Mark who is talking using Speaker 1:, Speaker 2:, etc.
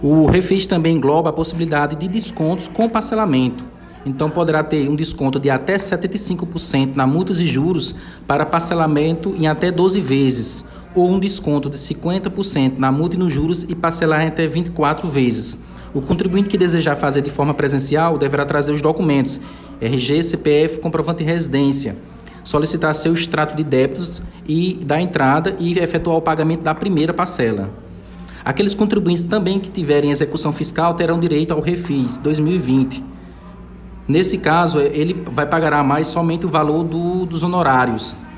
Speaker 1: O refis também engloba a possibilidade de descontos com parcelamento. Então, poderá ter um desconto de até 75% na multas e juros para parcelamento em até 12 vezes, ou um desconto de 50% na multa e nos juros e parcelar em até 24 vezes. O contribuinte que desejar fazer de forma presencial deverá trazer os documentos RG, CPF, comprovante de residência, solicitar seu extrato de débitos e da entrada e efetuar o pagamento da primeira parcela. Aqueles contribuintes também que tiverem execução fiscal terão direito ao refis 2020. Nesse caso, ele vai pagar a mais somente o valor dos honorários.